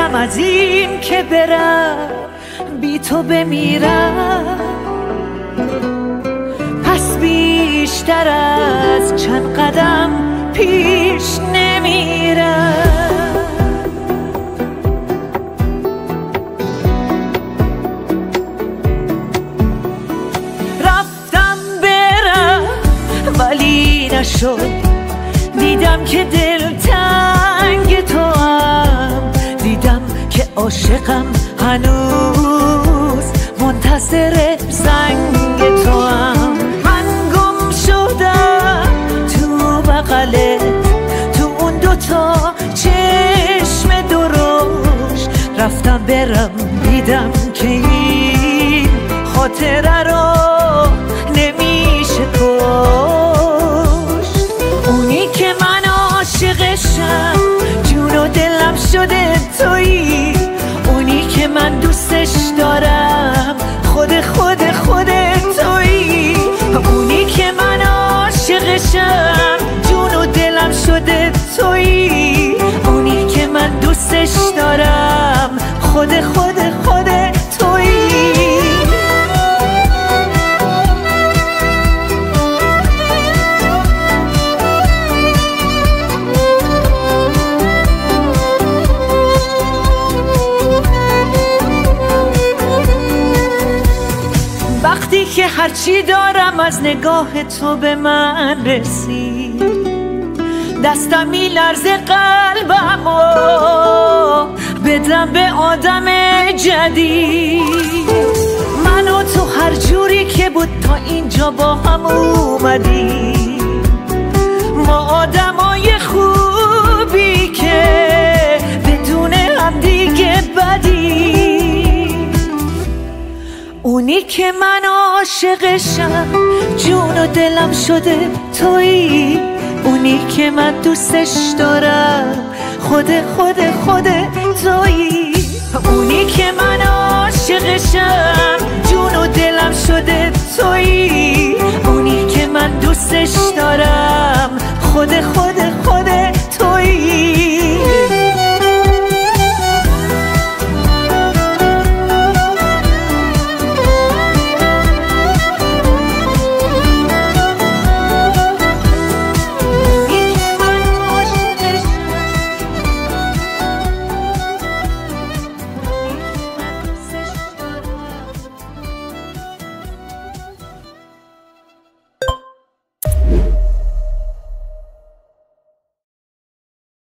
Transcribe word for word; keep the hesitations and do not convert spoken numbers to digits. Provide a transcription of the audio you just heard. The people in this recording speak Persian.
بترسم از این که برم بی تو بمیرم، پس بیشتر از چند قدم پیش نمیرم. رفتم برم ولی نشد، دیدم که دل تنگ تو هم، دیدم که عاشقم هنوز منتظر زنگ تو هم. من گم شدم تو بغلت، تو اون دوتا چشم درشت، رفتم برم دیدم که این خاطره رو نمیشه کشت. اونی که من عاشقشم جون و دلم شده تویی، اونی که من دوستش دارم خود خود خود تویی، اونی که من عاشقشم جون و دلم شده تویی، اونی که من دوستش دارم خود خود خود تویی. وقتی که هرچی دارم از نگاه تو به من رسید، دستم میلرزه قلبم و بدم به آدم جدید. من و تو هر جوری که بود تا اینجا با هم اومدی، ما آدمای خوبی که بدون هم دیگه بدی. اونی که من عاشقشم جون و دلم شده تویی، اونی که من دوستش دارم خود خود خود تویی، اونی که من عاشقشم جون و دلم شده تویی، اونی که من دوستش دارم خود